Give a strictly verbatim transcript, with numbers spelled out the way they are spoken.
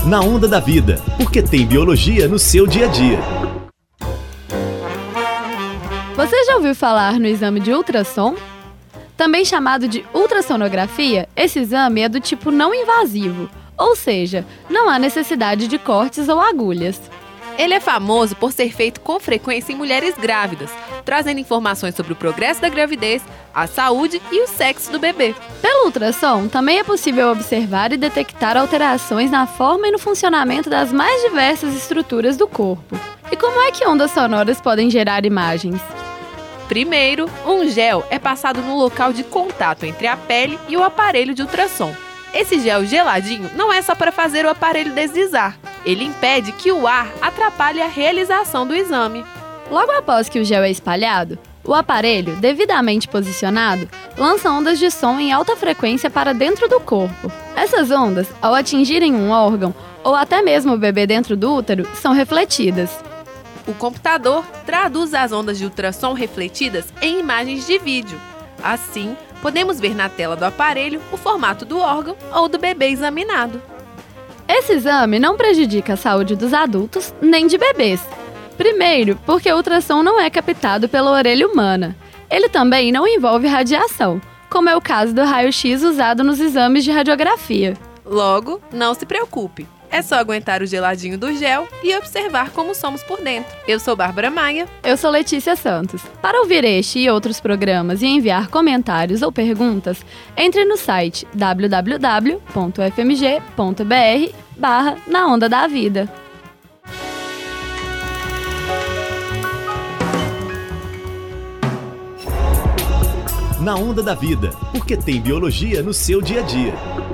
Na Onda da Vida, porque tem biologia no seu dia a dia. Você já ouviu falar no exame de ultrassom? Também chamado de ultrassonografia, esse exame é do tipo não invasivo, ou seja, não há necessidade de cortes ou agulhas. Ele é famoso por ser feito com frequência em mulheres grávidas, trazendo informações sobre o progresso da gravidez, a saúde e o sexo do bebê. Pelo ultrassom, também é possível observar e detectar alterações na forma e no funcionamento das mais diversas estruturas do corpo. E como é que ondas sonoras podem gerar imagens? Primeiro, um gel é passado no local de contato entre a pele e o aparelho de ultrassom. Esse gel geladinho não é só para fazer o aparelho deslizar. Ele impede que o ar atrapalhe a realização do exame. Logo após que o gel é espalhado, o aparelho, devidamente posicionado, lança ondas de som em alta frequência para dentro do corpo. Essas ondas, ao atingirem um órgão ou até mesmo o bebê dentro do útero, são refletidas. O computador traduz as ondas de ultrassom refletidas em imagens de vídeo. Assim, podemos ver na tela do aparelho o formato do órgão ou do bebê examinado. Esse exame não prejudica a saúde dos adultos nem de bebês. Primeiro, porque o ultrassom não é captado pela orelha humana. Ele também não envolve radiação, como é o caso do raio-x usado nos exames de radiografia. Logo, não se preocupe. É só aguentar o geladinho do gel e observar como somos por dentro. Eu sou Bárbara Maia. Eu sou Letícia Santos. Para ouvir este e outros programas e enviar comentários ou perguntas, entre no site w w w ponto f m g ponto b r barra na onda da vida. Na Onda da Vida, porque tem biologia no seu dia a dia.